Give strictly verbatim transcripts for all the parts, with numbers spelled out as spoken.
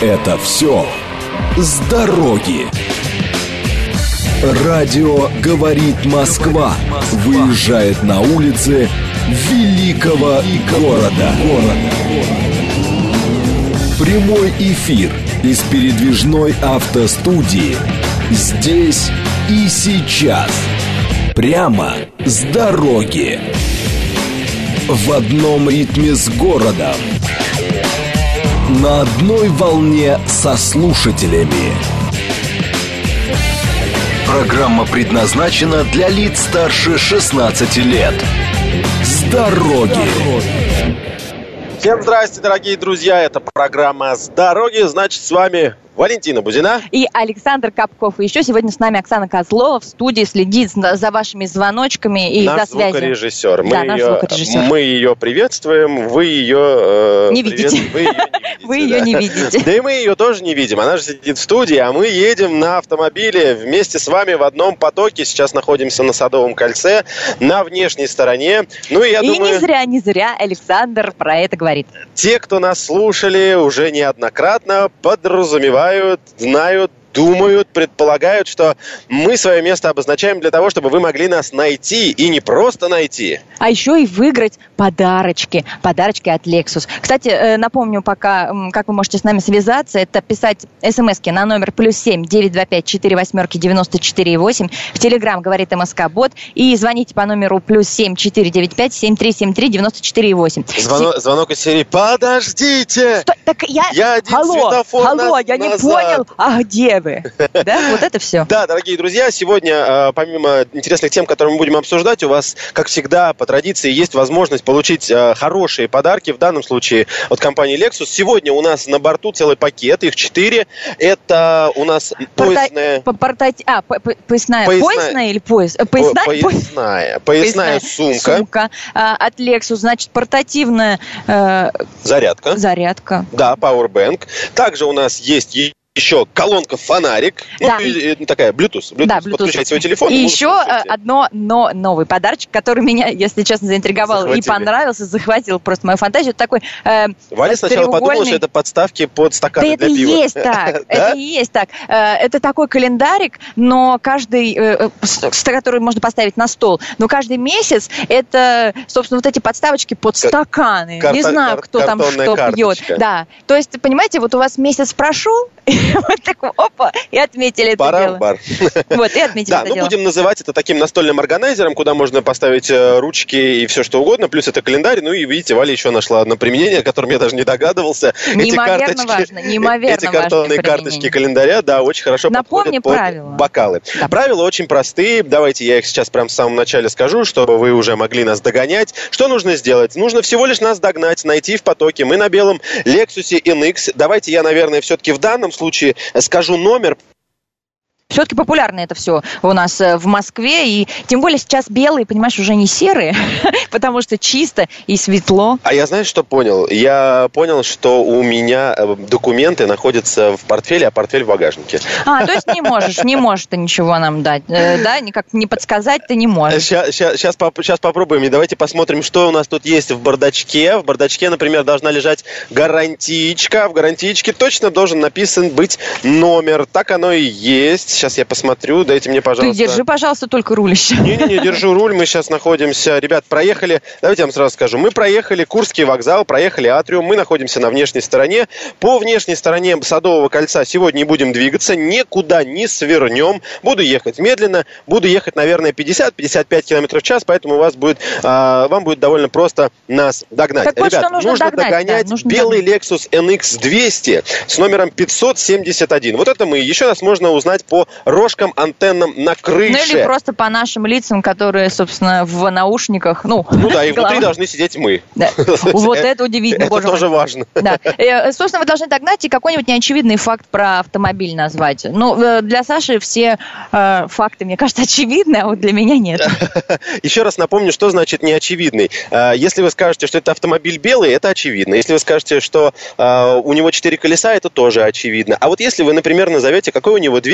Это все с дороги. Радио «Говорит Москва» выезжает на улицы великого города. Прямой эфир из передвижной автостудии. Здесь и сейчас. Прямо с дороги. В одном ритме с городом. На одной волне со слушателями. Программа предназначена для лиц старше шестнадцати лет. С дороги. Всем здрасте, дорогие друзья. Это программа «С дороги». Значит, с вами Валентина Бузина и Александр Капков. И еще сегодня с нами Оксана Козлова в студии, следит за вашими звоночками и наш за связью. Звукорежиссер. Мы, да, ее, наш звукорежиссер. мы ее приветствуем, вы ее... Э, не видите. Вы ее не видите. Вы ее не видите. Да и мы ее тоже не видим. Она же сидит в студии, а мы едем на автомобиле вместе с вами в одном потоке. Сейчас находимся на Садовом кольце, на внешней стороне. Ну и я и думаю... не зря, не зря Александр про это говорит. Те, кто нас слушали уже неоднократно, подразумевают, знают, думают, предполагают, что мы свое место обозначаем для того, чтобы вы могли нас найти, и не просто найти. А еще и выиграть подарочки. Подарочки от Lexus. Кстати, напомню пока, как вы можете с нами связаться. Это писать смски на номер плюс семь девятьсот двадцать пять четыре восьмерки девяносто четыре восемь. В Телеграм говорит МСК-бот. И звоните по номеру плюс семь четыре девять пять семь три семь три девяносто четыре восемь. Звонок, звонок из серии «Подождите! Стой, так я... Я один Алло, светофор алло, на... я не назад. понял. А где вы? Да, вот это все. Да, дорогие друзья, сегодня, помимо интересных тем, которые мы будем обсуждать, у вас, как всегда, по традиции, есть возможность получить хорошие подарки, в данном случае от компании Lexus. Сегодня у нас на борту целый пакет, их четыре. Это у нас поясная... Порта... А, поясная. Поясная или пояс? Поясная? Поясная. Поясная сумка. Сумка от Lexus, значит, портативная... Зарядка. Зарядка. Да, Powerbank. Также у нас есть... еще колонка-фонарик, да. ну, и, и, такая, Bluetooth, Bluetooth, да, Bluetooth. Подключать свой телефон. И еще одно, но новый подарочек, который меня, если честно, заинтриговал Захватили. и понравился, захватил просто мою фантазию. Это такой э, Валя сначала подумала, что это подставки под стаканы да для это пива. Есть так, это и есть так. Это такой календарик, но каждый, который можно поставить на стол, но каждый месяц это, собственно, вот эти подставочки под стаканы. Не знаю, кто там что пьет. Да, то есть, понимаете, вот у вас месяц прошел, вот такой, опа, и отметили это дело. Бар. Вот, и отметили да, это ну дело. будем называть это таким настольным органайзером, куда можно поставить ручки и все что угодно, плюс это календарь, ну и видите, Валя еще нашла одно применение, о котором я даже не догадывался. Неимоверно эти карточки, важно, неимоверно Эти картонные карточки календаря, да, очень хорошо Напомни подходят под правила. бокалы. Да. Правила очень простые, давайте я их сейчас прямо в самом начале скажу, чтобы вы уже могли нас догонять. Что нужно сделать? Нужно всего лишь нас догнать, найти в потоке. Мы на белом Lexus эн икс. Давайте я, наверное, все-таки в данном случае скажу номер. Все-таки популярно это все у нас в Москве, и тем более сейчас белые, понимаешь, уже не серые, потому что чисто и светло. А я, знаешь, что понял? Я понял, что у меня документы находятся в портфеле, а портфель в багажнике. А, то есть не можешь, не можешь ты ничего нам дать, да, никак не подсказать ты не можешь. Сейчас, сейчас, сейчас, сейчас попробуем, и давайте посмотрим, что у нас тут есть в бардачке. В бардачке, например, должна лежать гарантичка, в гарантичке точно должен написан быть номер, так оно и есть. Сейчас я посмотрю, дайте мне, пожалуйста. Ты держи, пожалуйста, только руль еще. Не-не-не, держу руль, мы сейчас находимся, ребят, проехали, давайте я вам сразу скажу, мы проехали Курский вокзал, проехали Атриум, мы находимся на внешней стороне. По внешней стороне Садового кольца сегодня не будем двигаться, никуда не свернем, буду ехать медленно, буду ехать, наверное, пятьдесят-пятьдесят пять километров в час, поэтому у вас будет, а, вам будет довольно просто нас догнать. Так вот, ребят, что нужно, нужно догнать, догонять да, нужно белый догнать. Lexus эн икс двести с номером пятьсот семьдесят один. Вот это мы. Еще нас можно узнать по рожкам антеннам на крыше. Ну или просто по нашим лицам, которые, собственно, в наушниках. Ну, ну да, и внутри должны сидеть мы. Да. Вот это удивительно, боже мой. Это тоже важно. Да. Собственно, вы должны догнать и какой-нибудь неочевидный факт про автомобиль назвать. Ну, для Саши все э, факты, мне кажется, очевидны, а вот для меня нет. Еще раз напомню, что значит неочевидный. Если вы скажете, что это автомобиль белый, это очевидно. Если вы скажете, что э, у него четыре колеса, это тоже очевидно. А вот если вы, например, назовете, какой у него двигатель,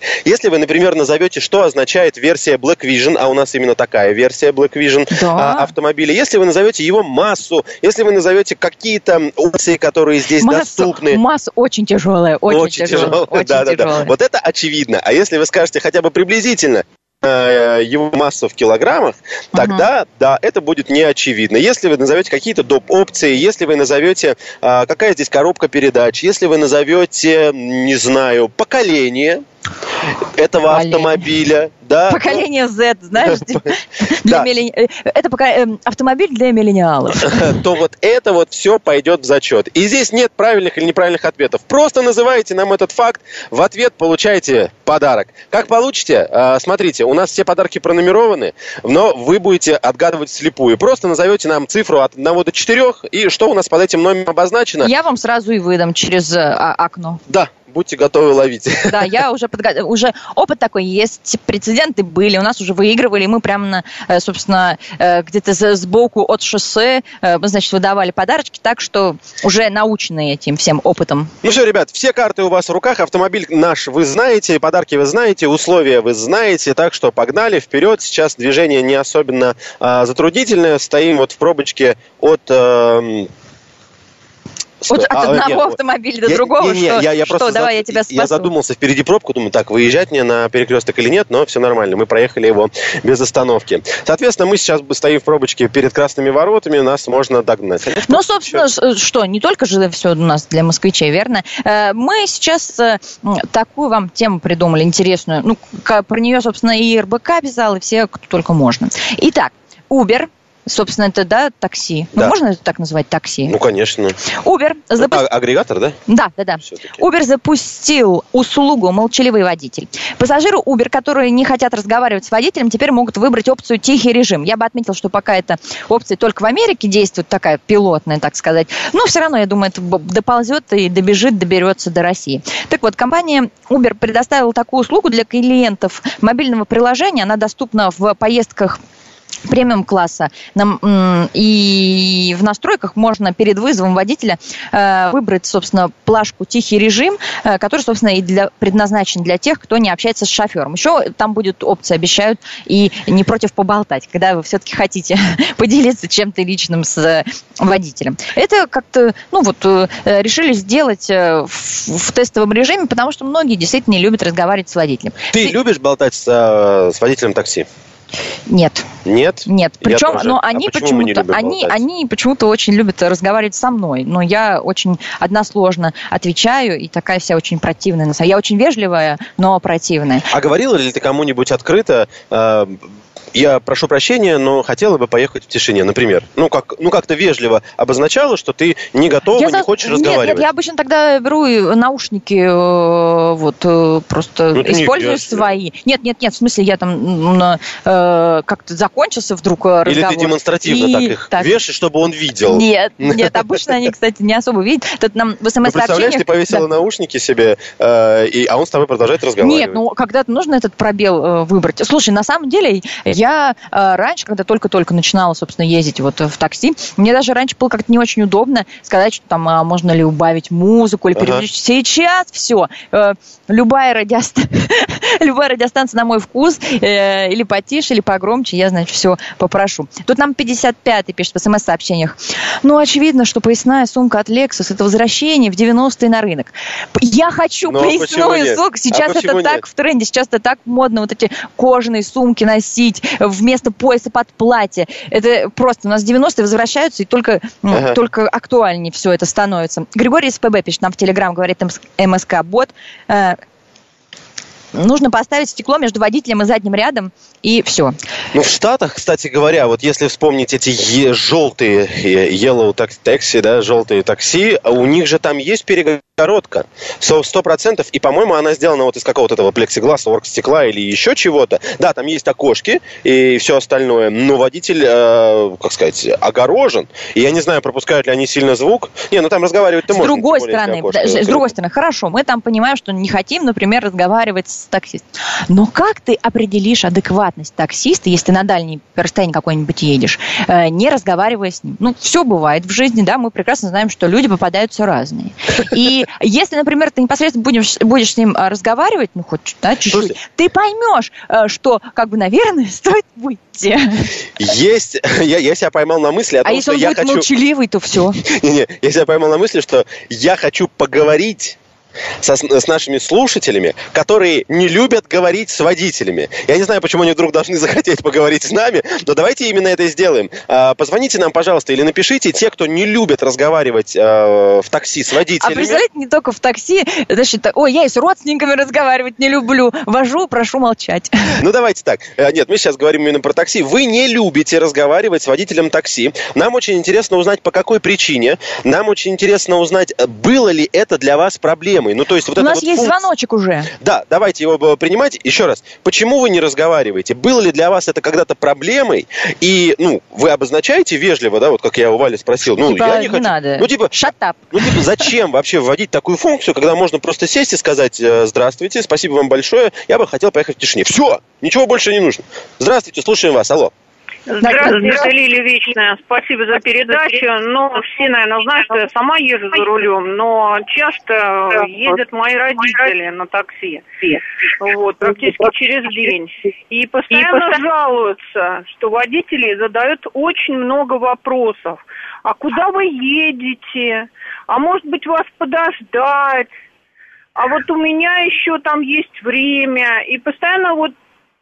Если вы, например, назовете, что означает версия Black Vision, а у нас именно такая версия Black Vision да. а, автомобиля, если вы назовете его массу, если вы назовете какие-то опции, которые здесь массу, доступны. Масса очень тяжелая, очень, очень тяжелая. тяжелая. Очень да, тяжелая. Да, да. Вот это очевидно. А если вы скажете хотя бы приблизительно его массу в килограммах, тогда, uh-huh. да, это будет не очевидно. Если вы назовете какие-то доп. Опции, если вы назовете, а, какая здесь коробка передач, если вы назовете, не знаю, поколение этого Поколение. автомобиля. Да, поколение ну, Z, знаешь, для миллени... это пока... автомобиль для миллениалов. То вот это вот все пойдет в зачет. И здесь нет правильных или неправильных ответов. Просто называйте нам этот факт, в ответ получаете подарок. Как получите? Смотрите, у нас все подарки пронумерованы, но вы будете отгадывать вслепую. Просто назовете нам цифру от одного до четырех, и что у нас под этим номером обозначено? Я вам сразу и выдам через а, окно. Да. Будьте готовы ловить. Да, я уже подготовила. Уже опыт такой есть, прецеденты были, у нас уже выигрывали, мы прямо, собственно, где-то сбоку от шоссе, мы, значит, выдавали подарочки, так что уже научены этим всем опытом. Ну все, ребят, все карты у вас в руках, автомобиль наш вы знаете, подарки вы знаете, условия вы знаете, так что погнали вперед. Сейчас движение не особенно а, затруднительное, стоим вот в пробочке от... А, От, от а, одного нет, автомобиля до я, другого? Не, не, что, я, я что? просто Давай, за... я тебя спасу. Я задумался впереди пробку, думаю, так, выезжать мне на перекресток или нет, но все нормально, мы проехали его без остановки. Соответственно, мы сейчас стоим в пробочке перед красными воротами, нас можно догнать. Ну, собственно, сейчас... что, не только же все у нас для москвичей, верно? Мы сейчас такую вам тему придумали, интересную. Ну, про нее, собственно, и эр бэ ка писал, и все, кто только можно. Итак, Uber. Собственно, это, да, такси. Да. Ну, можно это так называть, такси? Ну, конечно. Uber запустил... А, агрегатор, да? Да, да, да. Все-таки. Uber запустил услугу «Молчаливый водитель». Пассажиры Uber, которые не хотят разговаривать с водителем, теперь могут выбрать опцию «Тихий режим». Я бы отметила, что пока эта опция только в Америке действует, такая пилотная, так сказать. Но все равно, я думаю, это доползет и добежит, доберется до России. Так вот, компания Uber предоставила такую услугу для клиентов мобильного приложения. Она доступна в поездках премиум-класса. И в настройках можно перед вызовом водителя выбрать, собственно, плашку «Тихий режим», который, собственно, и для, предназначен для тех, кто не общается с шофером. Еще там будет опция, обещают, и не против поболтать, когда вы все-таки хотите поделиться чем-то личным с водителем. Это как-то, ну вот, решили сделать в, в тестовом режиме, потому что многие действительно не любят разговаривать с водителем. Ты и... любишь болтать с, с водителем такси? Нет. Нет? Нет. Причем, но они а почему-то, они, они почему-то очень любят разговаривать со мной. Но я очень односложно отвечаю, и такая вся очень противная. Я очень вежливая, но противная. А говорила ли ты кому-нибудь открыто... Э- Я прошу прощения, но хотела бы поехать в тишине, например. Ну, как, ну как-то вежливо обозначала, что ты не готова, я не за... хочешь нет, разговаривать. Нет, я обычно тогда беру наушники, вот, просто ну, использую не свои. Нет, нет, нет, в смысле, я там э, как-то закончился вдруг разговор. Или ты демонстративно и... так их так. вешаешь, чтобы он видел? Нет, нет, обычно они, кстати, не особо видят. Тут нам в смс-сообщениях... Ну, представляешь, ты повесила да. наушники себе, э, и, а он с тобой продолжает разговаривать. Нет, ну, когда-то нужно этот пробел э, выбрать. Слушай, на самом деле... Я э, раньше, когда только-только начинала, собственно, ездить вот в такси, мне даже раньше было как-то не очень удобно сказать, что там а, можно ли убавить музыку или переключить. Ага. Сейчас все. Э, любая, радиоста... любая радиостанция на мой вкус, э, или потише, или погромче, я, значит, все попрошу. Тут нам пятьдесят пятый пишет в смс-сообщениях. Ну, очевидно, что поясная сумка от Lexus – это возвращение в девяностые на рынок. Я хочу Но поясную сумку. Сейчас а это так нет? в тренде, сейчас это так модно, вот эти кожаные сумки носить вместо пояса под платье. Это просто у нас девяностые возвращаются, и только, ага. только актуальнее все это становится. Григорий из пэ бэ пишет нам в Телеграм, говорит эм эс ка-бот. Э, нужно поставить стекло между водителем и задним рядом, и все. Ну, в Штатах, кстати говоря, вот если вспомнить эти е- желтые yellow taxi, да, желтые такси, у них же там есть перегородка. Сто процентов. И, по-моему, она сделана вот из какого-то этого плексигласа, оргстекла или еще чего-то. Да, там есть окошки и все остальное, но водитель, э, как сказать, огорожен. И я не знаю, пропускают ли они сильно звук. Не, ну там разговаривать-то с можно. Другой стороны, да, с другой стороны, хорошо, мы там понимаем, что не хотим, например, разговаривать с таксистом. Но как ты определишь адекватность таксиста, если на дальней расстоянии какой-нибудь едешь, э, не разговаривая с ним? Ну, все бывает в жизни, да, мы прекрасно знаем, что люди попадаются разные. И если, например, ты непосредственно будешь, будешь с ним разговаривать, ну, хоть да, чуть-чуть, Слушайте, ты поймешь, что, как бы, наверное, стоит выйти. Есть, я, я себя поймал на мысли о том, а если что он я будет хочу... молчаливый, то все. Не-не, я себя поймал на мысли, что я хочу поговорить Со, с нашими слушателями, которые не любят говорить с водителями. Я не знаю, почему они вдруг должны захотеть поговорить с нами, но давайте именно это и сделаем. А, позвоните нам, пожалуйста, или напишите те, кто не любит разговаривать а, в такси с водителями. А представляете, не только в такси, значит, ой, я и с родственниками разговаривать не люблю, вожу, прошу молчать. Ну, давайте так. Нет, мы сейчас говорим именно про такси. Вы не любите разговаривать с водителем такси. Нам очень интересно узнать, по какой причине. Нам очень интересно узнать, было ли это для вас проблемой. Ну, то есть, вот У это нас вот есть функция... звоночек уже. Да, давайте его принимать. Еще раз, почему вы не разговариваете? Было ли для вас это когда-то проблемой? И, ну, вы обозначаете вежливо, да, вот как я у Вали спросил. Ну, типа, я не, не хочу. надо. Ну, типа, Shut up. Ну, типа, зачем вообще вводить такую функцию, когда можно просто сесть и сказать: здравствуйте, спасибо вам большое, я бы хотел поехать в тишине. Все, ничего больше не нужно. Здравствуйте, слушаем вас, алло. Здравствуйте, это Лилия Вечная. Спасибо за передачу. Ну, все, наверное, знают, что я сама езжу за рулем, но часто ездят мои родители на такси. Вот, практически через день. И постоянно жалуются, что водители задают очень много вопросов. А куда вы едете? А может быть, вас подождать? А вот у меня еще там есть время. И постоянно вот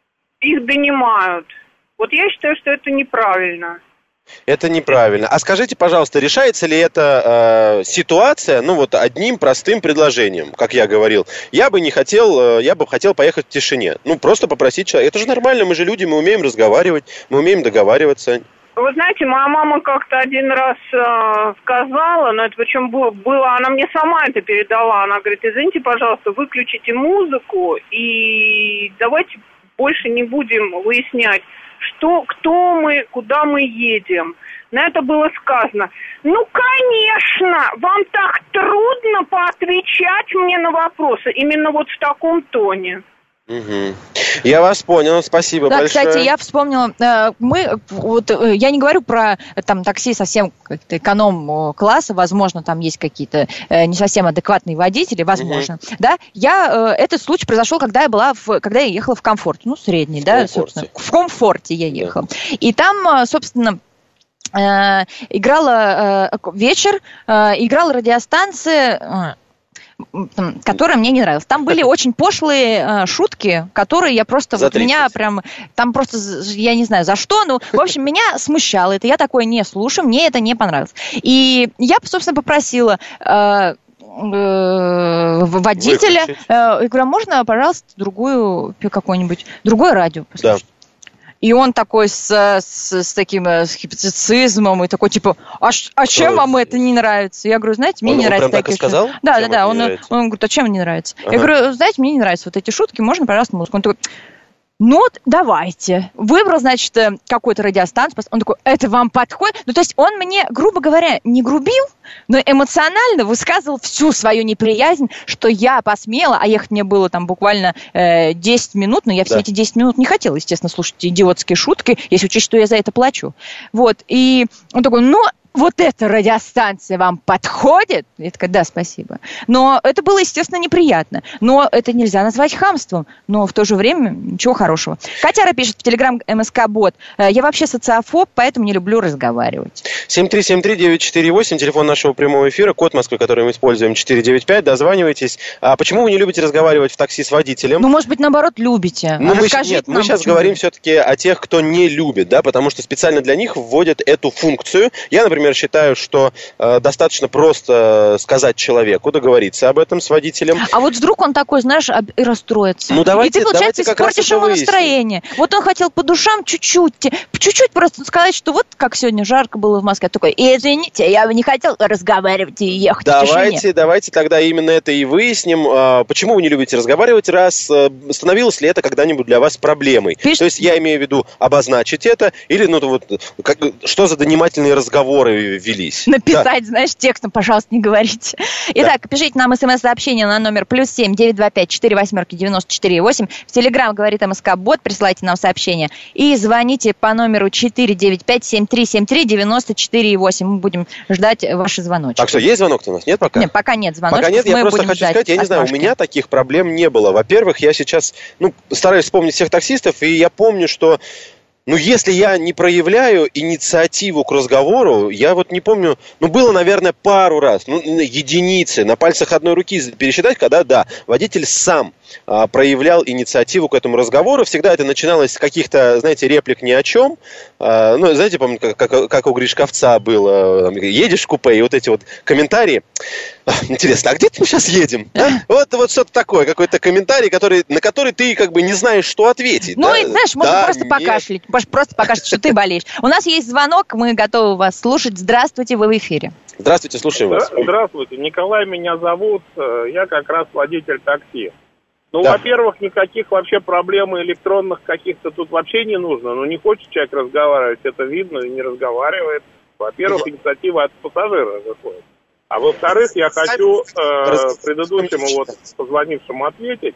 их донимают. Вот я считаю, что это неправильно. Это неправильно. А скажите, пожалуйста, решается ли эта э, ситуация, ну вот одним простым предложением, как я говорил? Я бы не хотел, э, я бы хотел поехать в тишине. Ну просто попросить человека. Это же нормально, мы же люди, мы умеем разговаривать, мы умеем договариваться. Вы знаете, моя мама как-то один раз э, сказала, но это причем было, было, она мне сама это передала. Она говорит: извините, пожалуйста, выключите музыку и давайте больше не будем выяснять, что, кто мы, куда мы едем. На это было сказано: ну, конечно, вам так трудно поотвечать мне на вопросы. Именно вот в таком тоне. Угу. Я вас понял, спасибо да, большое. Кстати, я вспомнила, мы, вот, я не говорю про там такси совсем эконом-класса, возможно, там есть какие-то не совсем адекватные водители, возможно, угу. да, я, этот случай произошел, когда я была, в, когда я ехала в комфорте, ну, средний, в да, комфорте. собственно, в комфорте я ехала, да. И там, собственно, играла вечер, играла радиостанция, которая мне не нравилась. Там были очень пошлые э, шутки, которые я просто... Вот меня прям... Там просто, я не знаю за что, но, в общем, меня смущало это. Я такое не слушаю, мне это не понравилось. И я, собственно, попросила... Э, водителя, э, я говорю: можно, пожалуйста, другую, какое-нибудь, другое радио послушать? Да. И он такой с, с, с таким скептицизмом и такой типа: а, а чем вам это не нравится? Я говорю: знаете, мне он, не он нравятся прям такие так и сказал? шутки. Да, да, да. Он, он, он говорит: а чем мне не нравится? Ага. Я говорю: знаете, мне не нравятся вот эти шутки, можно, пожалуйста, музыку? Он такой: ну, давайте. Выбрал, значит, какую-то радиостанцию. Он такой: это вам подходит? Ну, то есть он мне, грубо говоря, не грубил, но эмоционально высказывал всю свою неприязнь, что я посмела, а ехать мне было там буквально э, десять минут, но я все да. эти десять минут не хотела, естественно, слушать идиотские шутки, если учесть, что я за это плачу. Вот, и он такой: ну, вот эта радиостанция вам подходит? Я такая: да, спасибо. Но это было, естественно, неприятно. Но это нельзя назвать хамством. Но в то же время ничего хорошего. Катяра пишет в Телеграм МСК-бот: я вообще социофоб, поэтому не люблю разговаривать. семь три семь три девять четыре восемь, телефон нашего прямого эфира, код Москвы, который мы используем, четыре девять пять, дозванивайтесь. А почему вы не любите разговаривать в такси с водителем? Ну, может быть, наоборот, любите. Ну, мы, нет, мы сейчас говорим все-таки о тех, кто не любит, да, потому что специально для них вводят эту функцию. Я, например, считаю, что э, достаточно просто сказать человеку, договориться об этом с водителем. А вот вдруг он такой, знаешь, и расстроится. Ну, давайте, и ты, получается, испортишь ему настроение. Вот он хотел по душам чуть-чуть, чуть-чуть просто сказать, что вот как сегодня жарко было в Москве. Такой: извините, я бы не хотел разговаривать и ехать давайте, в тишине. Давайте тогда именно это и выясним. Почему вы не любите разговаривать, раз становилось ли это когда-нибудь для вас проблемой? Пиш... То есть я имею в виду обозначить это, или ну вот как, что за донимательные разговоры велись? Написать, да. знаешь, текстом: пожалуйста, не говорите. Итак, да. пишите нам смс-сообщение на номер плюс семь девять два пять четыре восьмерки девяносто четыре восемь. В Телеграм говорит МСК-бот, присылайте нам сообщение. И звоните по номеру четыре девять пять семь три семь три девяносто четыре четыре и восемь. Мы будем ждать ваши звоночки. Так что, есть звонок-то у нас? Нет пока? Нет, пока нет звоночков. Пока нет, я мы просто будем хочу ждать сказать, я не знаю, у меня таких проблем не было. Во-первых, я сейчас, ну, стараюсь вспомнить всех таксистов, и я помню, что ну, если я не проявляю инициативу к разговору, я вот не помню, ну, было, наверное, пару раз, ну, единицы, на пальцах одной руки пересчитать, когда, да, водитель сам а, проявлял инициативу к этому разговору. Всегда это начиналось с каких-то, знаете, реплик ни о чем. А, ну, знаете, помню, как, как, как у Гришковца было, едешь в купе, и вот эти вот комментарии. Интересно, а где мы сейчас едем? А? Вот, вот что-то такое, какой-то комментарий, который, на который ты как бы не знаешь, что ответить. Ну, да? и знаешь, можно да, просто нет. покашлять. Просто покашлять, что ты болеешь. У нас есть звонок, мы готовы вас слушать. Здравствуйте, вы в эфире. Здравствуйте, слушаем вас. Здравствуйте, Николай меня зовут. Я как раз водитель такси. Ну, да. Во-первых, никаких вообще проблем электронных каких-то тут вообще не нужно. Ну, не хочет человек разговаривать, это видно, и не разговаривает. Во-первых, инициатива от пассажира выходит. А во-вторых, я хочу э, предыдущему вот позвонившему ответить,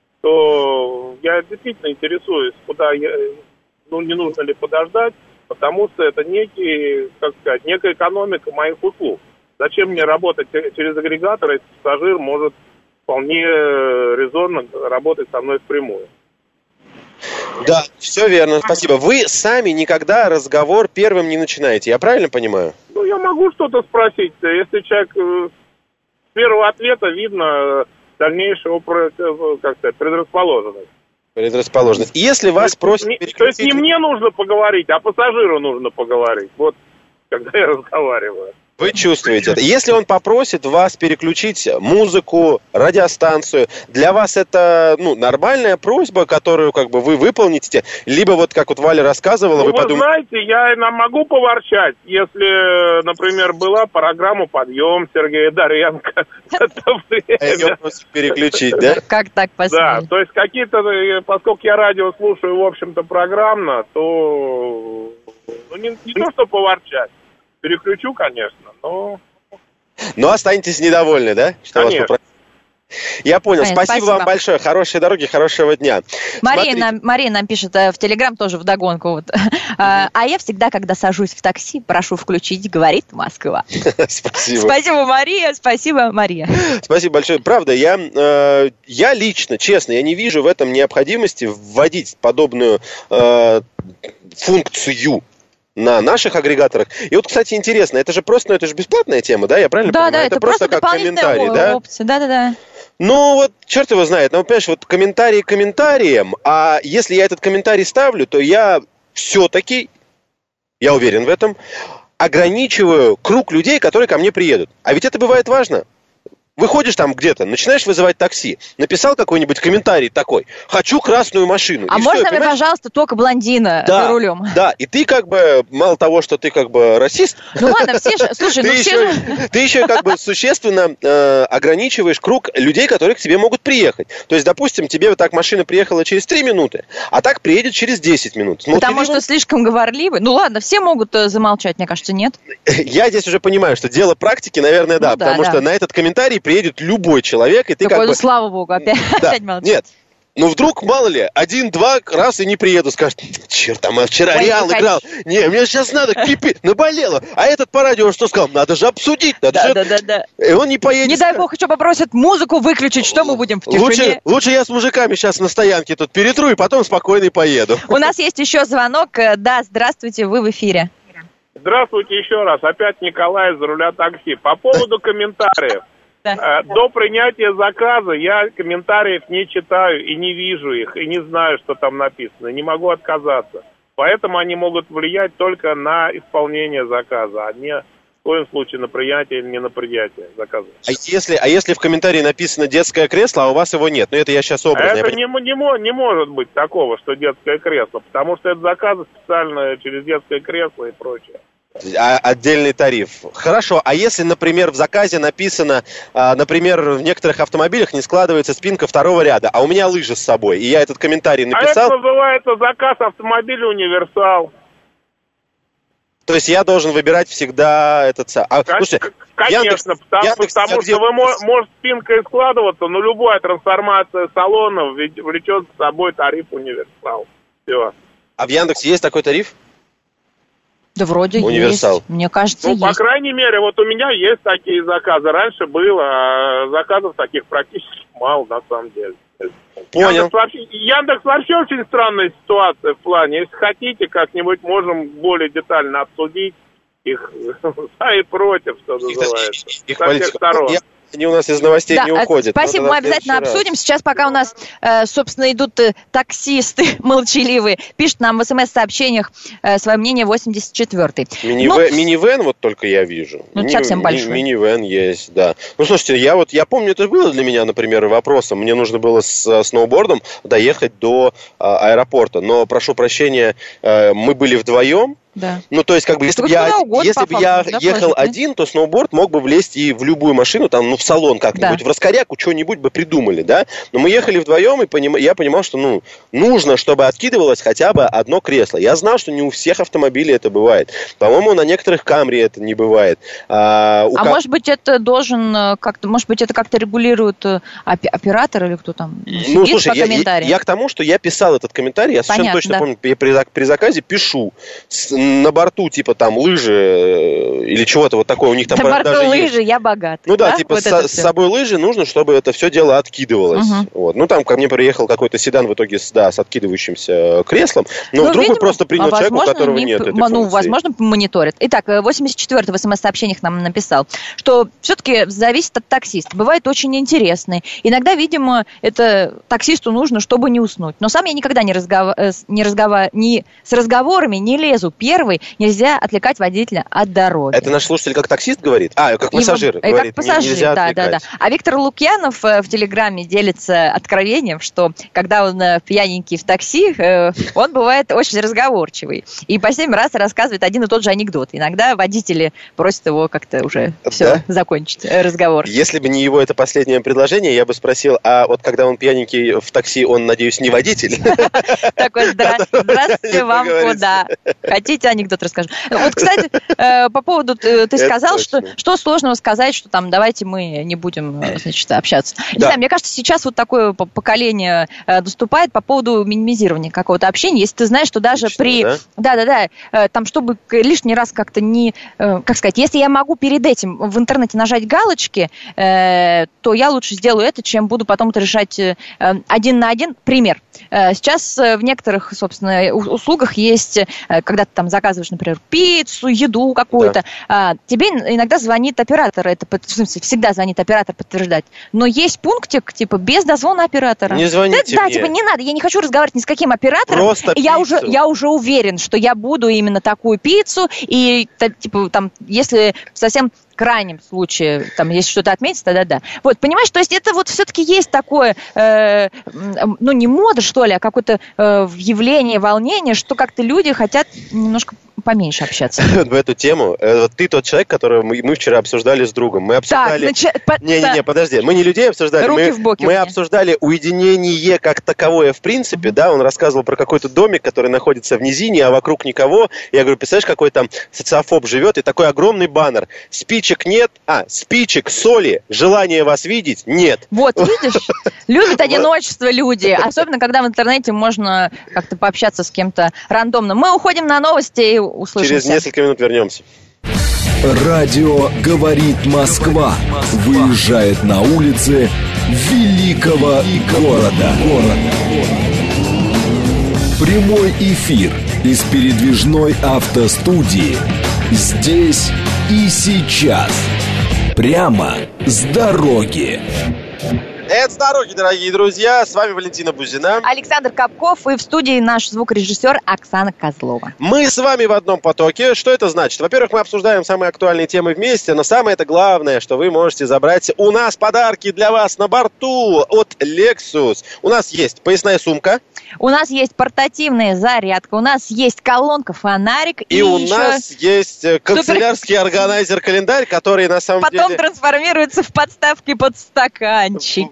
что я действительно интересуюсь, куда я, ну, не нужно ли подождать, потому что это некий, как сказать, некая экономика моих услуг. Зачем мне работать через агрегатор, если пассажир может вполне резонно работать со мной впрямую? Да, все верно, спасибо. Вы сами никогда разговор первым не начинаете, я правильно понимаю? Ну, я могу что-то спросить. Если человек с первого ответа видно дальнейшего, как сказать, предрасположенность. Предрасположенность. Если вас просят переключить... То есть не мне нужно поговорить, а пассажиру нужно поговорить. Вот, когда я разговариваю. Вы чувствуете это. Если он попросит вас переключить музыку, радиостанцию, для вас это, ну, нормальная просьба, которую как бы вы выполните, либо вот как вот Валя рассказывала, ну, вы, вы подумаете... знаете, я могу поворчать, если, например, была программа «Подъем» Сергея Доренко. Это время. Переключить, да? Как так посмотреть? Да, то есть какие-то, поскольку я радио слушаю, в общем-то, программно, то ну, не, не то, что поворчать. Переключу, конечно, но... Но останетесь недовольны, да? Что конечно. Вас Я понял. Понятно, спасибо, спасибо вам большое. Хорошей дороги, хорошего дня. Мария нам, Мария нам пишет в Телеграм тоже вдогонку. Вот. А я всегда, когда сажусь в такси, прошу включить «Говорит Москва». Спасибо. Спасибо, Мария. Спасибо, Мария. Спасибо большое. Правда, я, э, я лично, честно, я не вижу в этом необходимости вводить подобную э, функцию на наших агрегаторах. И вот, кстати, интересно, это же просто, ну, это же бесплатная тема, да? Я правильно да, понимаю? Да, это, это просто, просто как комментарий, да? Опция. Да, да, да. Ну, вот, черт его знает, ну, понимаешь, вот комментарий комментарием, а если я этот комментарий ставлю, то я все-таки, я уверен в этом, ограничиваю круг людей, которые ко мне приедут. А ведь это бывает важно. Выходишь там где-то, начинаешь вызывать такси, написал какой-нибудь комментарий такой: «Хочу красную машину». А и можно все, мне, пожалуйста, только блондина да, за рулем? Да, и ты как бы, мало того, что ты как бы расист, ну ладно, все же, слушай, ты, ну еще, все же... ты еще как бы существенно э, ограничиваешь круг людей, которые к тебе могут приехать. То есть, допустим, тебе вот так машина приехала через три минуты, а так приедет через десять минут. Смотри, Потому что слишком говорливый. Ну ладно, все могут э, замолчать, мне кажется, нет? Я здесь уже понимаю, что дело практики, наверное, да, ну, да потому да. что на этот комментарий приедет любой человек, и ты Такой, как ну, бы... слава богу, опять, да. опять молчит. Нет, ну вдруг, мало ли, один-два раз и не приеду, скажет: черт, там вчера Ой, Реал играл, не, мне сейчас надо кипи, наболело, а этот по радио что сказал? Надо же обсудить, надо да, же... да, да, да. И он не поедет. Не дай бог еще попросят музыку выключить, что мы будем в тишине? Лучше, лучше я с мужиками сейчас на стоянке тут перетру и потом спокойно поеду. У нас есть еще звонок. Да, здравствуйте, вы в эфире. Здравствуйте еще раз. Опять Николай за руля такси. По поводу комментариев. Да. До принятия заказа я комментариев не читаю и не вижу их, и не знаю, что там написано, не могу отказаться. Поэтому они могут влиять только на исполнение заказа, а не в коем случае на принятие или не на принятие заказа. А если, а если в комментарии написано «детское кресло», а у вас его нет? Ну, это я сейчас образно. Это я... не, не, не может быть такого, что детское кресло, потому что это заказы специально через детское кресло и прочее. А, отдельный тариф. Хорошо, а если, например, в заказе написано, а, например, в некоторых автомобилях не складывается спинка второго ряда, а у меня лыжи с собой, и я этот комментарий написал... А это называется заказ автомобиля «Универсал». То есть я должен выбирать всегда этот... А, слушайте, конечно, Яндекс, потому, Яндекс, потому а что вы, может спинка и складываться, но любая трансформация салона влечет с собой тариф «Универсал». Все. А в Яндексе есть такой тариф? Да вроде Универсал. есть. Мне кажется, Ну, есть. по крайней мере, вот у меня есть такие заказы. Раньше было, а заказов таких практически мало, на самом деле. Понял. Яндекс вообще, Яндекс вообще очень странная ситуация в плане. Если хотите, как-нибудь можем более детально обсудить их за и против, что называется. Их Со всех сторон. Я... Они у нас из новостей Да, не уходят. спасибо, мы обязательно обсудим. Сейчас, пока у нас, э, собственно, идут э, таксисты молчаливые, пишут нам в смс-сообщениях э, свое мнение восемьдесят четвёртый. Минивэн, ну, минивэн вот только я вижу. Ну, Мини, совсем большой. Минивэн есть, да. Ну, слушайте, я вот, я помню, это было для меня, например, вопросом. Мне нужно было с сноубордом доехать до а, аэропорта. Но, прошу прощения, э, мы были вдвоем. Да. Ну, то есть, как бы, если бы я, если бы я да, ехал положить, один, да? то сноуборд мог бы влезть и в любую машину, там, ну, в салон как-нибудь, да. в раскоряку, что-нибудь бы придумали, да? Но мы ехали вдвоем, и поним... я понимал, что, ну, нужно, чтобы откидывалось хотя бы одно кресло. Я знал, что не у всех автомобилей это бывает. По-моему, на некоторых Камри это не бывает. А, у а Ка... может быть, это должен как-то, может быть, это как-то регулирует оператор или кто там сидит ну, слушай, по я, комментариям? Я, я к тому, что я писал этот комментарий, я совершенно Понятно, точно да. помню, я при, при заказе пишу с, на борту, типа, там, лыжи или чего-то вот такое у них там на борту даже лыжи, есть. Я богатый. Ну да, да? типа, вот с, с собой лыжи нужно, чтобы это все дело откидывалось. Угу. Вот. Ну, там ко мне приехал какой-то седан в итоге с, да, с откидывающимся креслом, но ну, вдруг видимо, он просто принял а человека, у которого не, нет этой Ну, функции. возможно, мониторит. Итак, восемьдесят четвёртый в смс-сообщениях нам написал, что все-таки зависит от таксиста. Бывает очень интересный. Иногда, видимо, это таксисту нужно, чтобы не уснуть. Но сам я никогда не, разгов... не, разгов... не с разговорами не лезу первый. Нельзя отвлекать водителя от дороги. Это наш слушатель как таксист говорит? А, как пассажир Его... говорит. Как пассажир, нельзя да, отвлекать. да, да. А Виктор Лукьянов в Телеграме делится откровением, что когда он пьяненький в такси, он бывает очень разговорчивый. И по семь раз рассказывает один и тот же анекдот. Иногда водители просят его как-то уже все да? закончить разговор. Если бы не его это последнее предложение, я бы спросил, а вот когда он пьяненький в такси, он, надеюсь, не водитель? Такой, здравствуйте, вам куда? Хотите анекдот расскажу? Вот, кстати, по поводу, ты сказал, что что сложного сказать, что там давайте мы не будем, значит, общаться. Не знаю, мне кажется, сейчас вот такое поколение наступает по поводу минимизирования какого-то общения. Если ты знаешь, что даже при... Да-да-да, там, чтобы лишний раз как-то не... Как сказать, если я могу перед этим в интернете нажать галочки, то я лучше сделаю это, чем буду потом это решать один на один. Пример. Сейчас в некоторых, собственно, услугах есть, когда ты там заказываешь, например, пиццу, еду какую-то, да. тебе иногда звонит оператор, это, в смысле, всегда звонит оператор подтверждать, но есть пунктик, типа, без дозвона оператора. Не звоните да, мне. Да, типа, не надо, я не хочу разговаривать ни с каким оператором. Просто я уже, я уже уверен, что я буду именно такую пиццу, и, типа, там, если совсем... В крайнем случае, там, если что-то отметить, тогда да. Вот, понимаешь, то есть это вот все-таки есть такое, э, ну, не мода, что ли, а какое-то э, явление, волнение, что как-то люди хотят немножко поменьше общаться. В эту тему. Ты тот человек, которого мы, мы вчера обсуждали с другом. Мы обсуждали... Не-не-не, подожди. Мы не людей обсуждали. Руки мы, в боки мы обсуждали уединение как таковое в принципе, mm-hmm. да. Он рассказывал про какой-то домик, который находится в низине, а вокруг никого. Я говорю, представляешь, какой там социофоб живет, и такой огромный баннер. Спичек нет, а, спичек, соли, желание вас видеть нет. Вот, видишь? Любят одиночество люди. Особенно, когда в интернете можно как-то пообщаться с кем-то рандомно. Мы уходим на новости и услышимся. Через несколько минут вернемся. Радио «Говорит Москва» выезжает на улицы великого города. Прямой эфир из передвижной автостудии. Здесь и сейчас. Прямо с дороги. Это с дороги, дорогие друзья. С вами Валентина Бузина. Александр Капков и в студии наш звукорежиссер Оксана Козлова. Мы с вами в одном потоке. Что это значит? Во-первых, мы обсуждаем самые актуальные темы вместе, но самое это главное, что вы можете забрать у нас подарки для вас на борту от Lexus. У нас есть поясная сумка. У нас есть портативная зарядка, у нас есть колонка, фонарик. И, и у нас есть канцелярский органайзер-календарь, который на самом Потом деле... Потом трансформируется в подставки под стаканчики.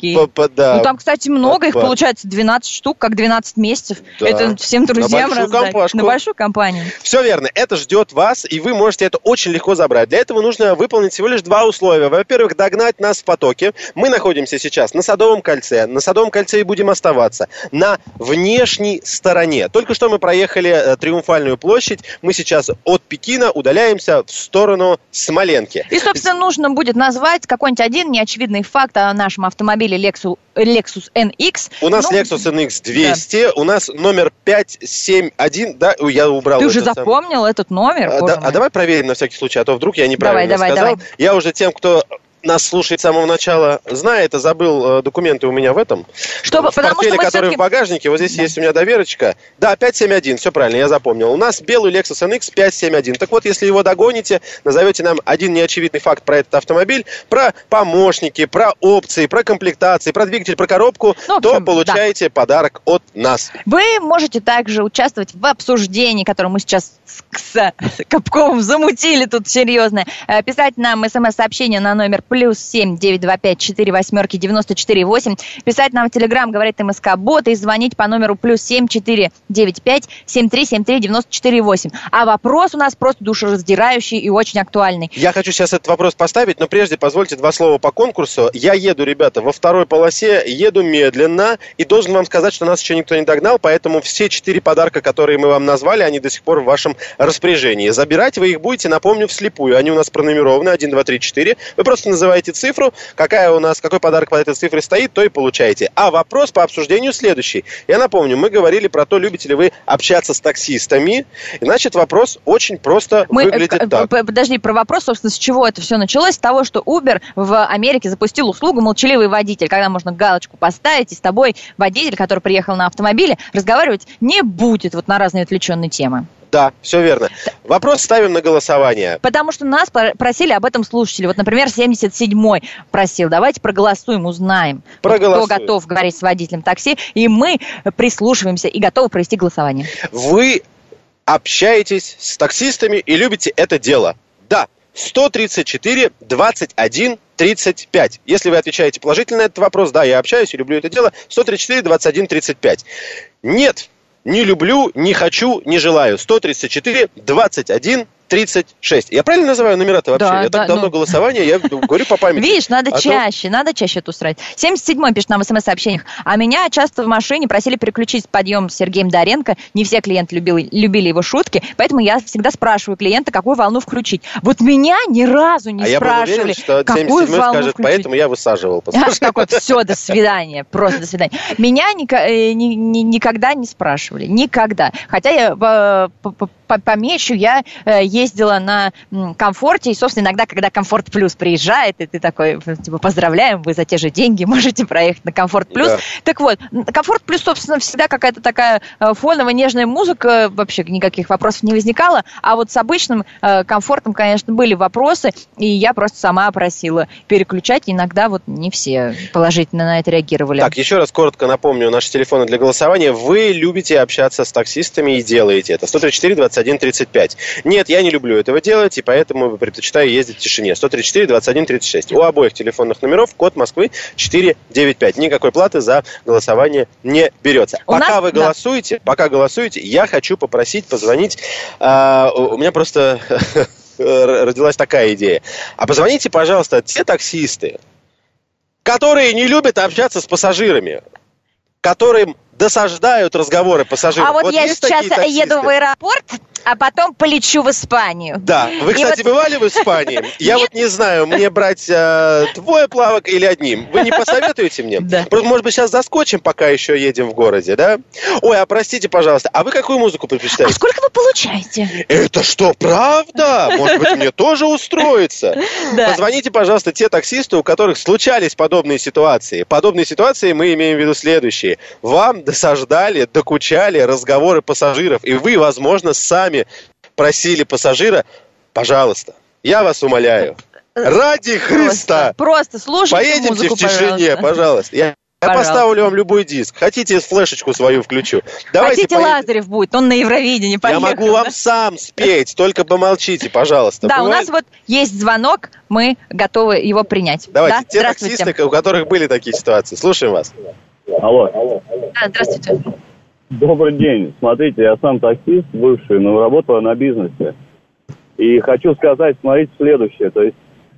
такие. По, по, да. Ну, там, кстати, много, их По, получается двенадцать штук, как двенадцать месяцев. Да. Это всем друзьям на раздать. Компашку. На большую компанию. Все верно, это ждет вас, и вы можете это очень легко забрать. Для этого нужно выполнить всего лишь два условия. Во-первых, догнать нас в потоке. Мы находимся сейчас на Садовом кольце. На Садовом кольце и будем оставаться. На внешней стороне. Только что мы проехали э, Триумфальную площадь. Мы сейчас от Пекина удаляемся в сторону Смоленки. И, собственно, нужно будет назвать какой-нибудь один неочевидный факт о нашем автомобиле Lexus, Lexus эн икс. У нас ну, Lexus эн икс двести, да. У нас номер пять семь один, да, я убрал. Ты уже запомнил сам... этот номер? А, да, а давай проверим на всякий случай, а то вдруг я неправильно давай, сказал. Давай, давай. Я уже тем, кто нас слушает с самого начала, знает, а забыл э, документы у меня в этом. Чтобы, в портфеле, который все-таки... в багажнике. Вот здесь да. есть у меня доверочка. Да, пять семь один, все правильно, я запомнил. У нас белый Lexus эн икс пять семь один. Так вот, если его догоните, назовете нам один неочевидный факт про этот автомобиль, про помощники, про опции, про комплектации, про двигатель, про коробку, ну, то общем, получаете да. подарок от нас. Вы можете также участвовать в обсуждении, которое мы сейчас с Капковым замутили тут серьезно. Писать нам смс-сообщение на номер плюс семь девять два пять четыре восьмерки девяносто четыре восемь. Писать нам в Телеграм, говорит МСК-бот, и звонить по номеру плюс семь четыре девять пять семь три семь три девяносто четыре восемь. А вопрос у нас просто душераздирающий и очень актуальный. Я хочу сейчас этот вопрос поставить, но прежде позвольте два слова по конкурсу. Я еду, ребята, во второй полосе, еду медленно, и должен вам сказать, что нас еще никто не догнал, поэтому все четыре подарка, которые мы вам назвали, они до сих пор в вашем распоряжении. Забирать вы их будете, напомню, вслепую. Они у нас пронумерованы один, два, три, четыре. Вы просто называете цифру, какая у нас, какой подарок под этой цифрой стоит, то и получаете. А вопрос по обсуждению следующий. Я напомню, мы говорили про то, любите ли вы общаться с таксистами. И, значит, вопрос очень просто мы, выглядит так. Подожди, про вопрос, собственно, с чего это все началось? С того, что Uber в Америке запустил услугу «Молчаливый водитель», когда можно галочку поставить, и с тобой водитель, который приехал на автомобиле, разговаривать не будет вот на разные отвлеченные темы. Да, все верно. Вопрос ставим на голосование. Потому что нас просили об этом слушатели. Вот, например, семьдесят седьмой просил. Давайте проголосуем, узнаем, вот, кто готов говорить с водителем такси. И мы прислушиваемся и готовы провести голосование. Вы общаетесь с таксистами и любите это дело? Да. сто тридцать четыре двадцать один тридцать пять. Если вы отвечаете положительно на этот вопрос, да, я общаюсь и люблю это дело, сто тридцать четыре двадцать один тридцать пять. Нет. Не люблю, не хочу, не желаю. сто тридцать четыре двадцать один тридцать шесть. Я правильно называю номера-то вообще? Да, я да, так давно ну... голосование, я говорю по памяти. Видишь, надо а чаще, то... надо чаще это устраивать. семьдесят седьмой пишет нам в смс-сообщениях. А меня часто в машине просили переключить подъем с Сергеем Доренко. Не все клиенты любили, любили его шутки, поэтому я всегда спрашиваю клиента, какую волну включить. Вот меня ни разу не а спрашивали, я был уверен, что какую волну скажет, включить. Поэтому я высаживал. А, так вот, все, до свидания, просто до свидания. Меня ни, ни, ни, никогда не спрашивали, никогда. Хотя я по, по, помечу, я ездила на Комфорте, и, собственно, иногда, когда Комфорт Плюс приезжает, и ты такой, типа, поздравляем, вы за те же деньги можете проехать на Комфорт Плюс. Да. Так вот, Комфорт Плюс, собственно, всегда какая-то такая фоновая нежная музыка, вообще никаких вопросов не возникало, а вот с обычным Комфортом, конечно, были вопросы, и я просто сама просила переключать, иногда вот не все положительно на это реагировали. Так, еще раз коротко напомню наши телефоны для голосования. Вы любите общаться с таксистами и делаете это. сто тридцать четыре двадцать один тридцать пять. Нет, я не люблю этого делать, и поэтому предпочитаю ездить в тишине. сто тридцать четыре двадцать один тридцать шесть. У обоих телефонных номеров код Москвы четыреста девяносто пять. Никакой платы за голосование не берется. У пока нас... вы голосуете, да. пока голосуете, я хочу попросить позвонить. А, у меня просто родилась такая идея. А позвоните, пожалуйста, те таксисты, которые не любят общаться с пассажирами, которым досаждают разговоры пассажиров. А вот, вот я сейчас еду в аэропорт, а потом полечу в Испанию. Да. Вы, кстати, вот... бывали в Испании? Я вот не знаю, мне брать э, двое плавок или одним. Вы не посоветуете мне? Да. Просто, может быть, сейчас заскочим, пока еще едем в городе, да? Ой, а простите, пожалуйста, а вы какую музыку предпочитаете? А сколько вы получаете? Это что, правда? Может быть, мне тоже устроится? Позвоните, пожалуйста, те таксисты, у которых случались подобные ситуации. Подобные ситуации мы имеем в виду следующие. Вам досаждали, докучали разговоры пассажиров, и вы, возможно, сами просили пассажира, пожалуйста, я вас умоляю, ради Христа, просто, просто слушайте поедемте музыку, в тишине, пожалуйста. пожалуйста. Я Я Пожалуйста. поставлю вам любой диск. Хотите, флешечку свою включу. Давайте Хотите, поедем. Лазарев будет, он на Евровидении поехал. Я могу вам сам спеть, только помолчите, пожалуйста. Да, Бывает? у нас вот есть звонок, мы готовы его принять. Давайте, да? те таксисты, у которых были такие ситуации. Слушаем вас. Алло. Алло. Да, здравствуйте. Добрый день. Смотрите, я сам таксист бывший, но работаю на бизнесе. И хочу сказать, смотрите, следующее. То есть,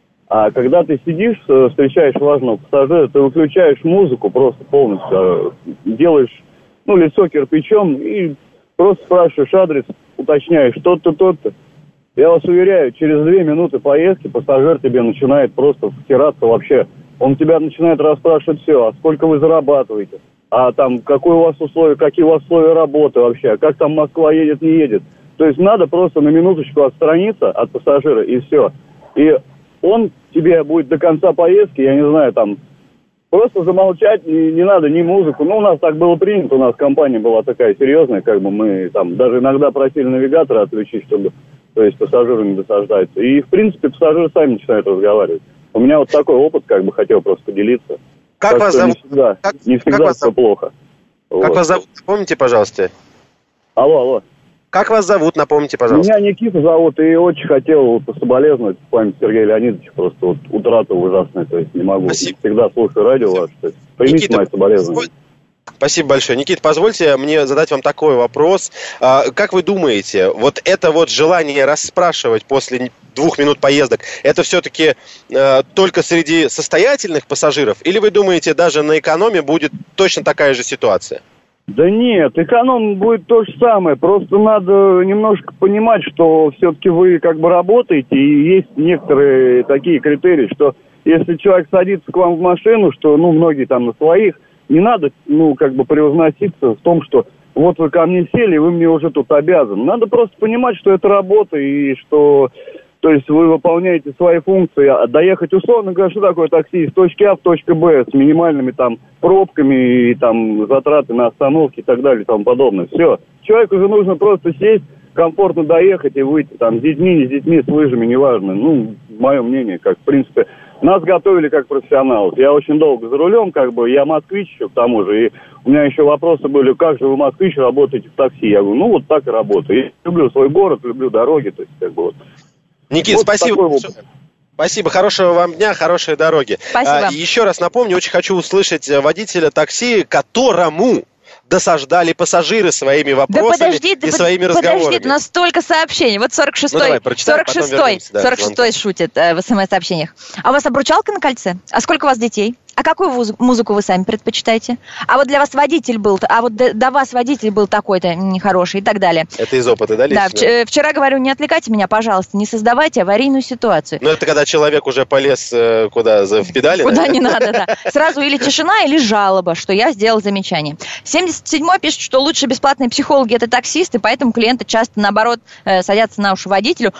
а когда ты сидишь, встречаешь важного пассажира, ты выключаешь музыку просто полностью, делаешь, ну, лицо кирпичом и просто спрашиваешь адрес, уточняешь что-то, то-то. Я вас уверяю, через две минуты поездки пассажир тебе начинает просто втираться вообще. Он тебя начинает расспрашивать все, а сколько вы зарабатываете, а там, какие у вас условия, какие у вас условия работы вообще, а как там Москва едет, не едет. То есть надо просто на минуточку отстраниться от пассажира, и все. И он тебе будет до конца поездки, я не знаю, там, просто замолчать, не, не надо ни музыку. Ну, у нас так было принято, у нас компания была такая серьезная, как бы мы там даже иногда просили навигатора отключить, чтобы, то есть, пассажиру не досаждаться. И, в принципе, пассажиры сами начинают разговаривать. У меня вот такой опыт, как бы, хотел просто поделиться. Как так вас зовут? Не всегда, как, не всегда как все вас... плохо. Как вот. вас зовут? Напомните, пожалуйста. Алло, алло. Как вас зовут? Напомните, пожалуйста. Меня Никита зовут, и очень хотел соболезновать в память Сергея Леонидовича. Просто вот утрата ужасная, то есть не могу. Спасибо. Всегда слушаю радио ваше. То есть примите Никита, мои соболезнования. Спасибо большое. Никита, позвольте мне задать вам такой вопрос. А, как вы думаете, вот это вот желание расспрашивать после двух минут поездок, это все-таки э, только среди состоятельных пассажиров? Или вы думаете, даже на экономе будет точно такая же ситуация? Да нет, эконом будет то же самое. Просто надо немножко понимать, что все-таки вы как бы работаете, и есть некоторые такие критерии, что если человек садится к вам в машину, что, ну, многие там на своих, не надо, ну, как бы превозноситься в том, что вот вы ко мне сели, вы мне уже тут обязаны. Надо просто понимать, что это работа, и что, то есть, вы выполняете свои функции. А доехать, условно говоря, что такое такси из точки А в точку Б с минимальными там пробками и там затраты на остановки и так далее и тому подобное. Все. Человеку же нужно просто сесть, комфортно доехать и выйти там с детьми, не с детьми, с лыжами, неважно. Ну, мое мнение, как, в принципе, нас готовили как профессионалов. Я очень долго за рулем, как бы, я москвич еще к тому же, и у меня еще вопросы были, как же вы, москвич, работаете в такси? Я говорю, ну, вот так и работаю. Я люблю свой город, люблю дороги, то есть, как бы, вот. Никит, вот спасибо. Спасибо, хорошего вам дня, хорошей дороги. Спасибо. А, еще раз напомню, очень хочу услышать водителя такси, которому досаждали пассажиры своими вопросами да подожди, да и под... своими разговорами. Подожди, у нас столько сообщений. Вот сорок шестой, ну, давай, прочитай, сорок шестой, да, сорок шестой шутит э, в смс-сообщениях. А у вас обручалка на кольце? А сколько у вас детей? А какую вуз- музыку вы сами предпочитаете? А вот для вас водитель был, а вот до, до вас водитель был такой-то нехороший и так далее. Это из опыта, да, лично? Да, вч- вчера говорю, не отвлекайте меня, пожалуйста, не создавайте аварийную ситуацию. Ну, это когда человек уже полез э, куда, в педали? Куда наверное? не надо, да. Сразу или тишина, или жалоба, что я сделал замечание. семьдесят седьмой пишет, что лучше бесплатные психологи – это таксисты, поэтому клиенты часто, наоборот, э, садятся на уши водителю.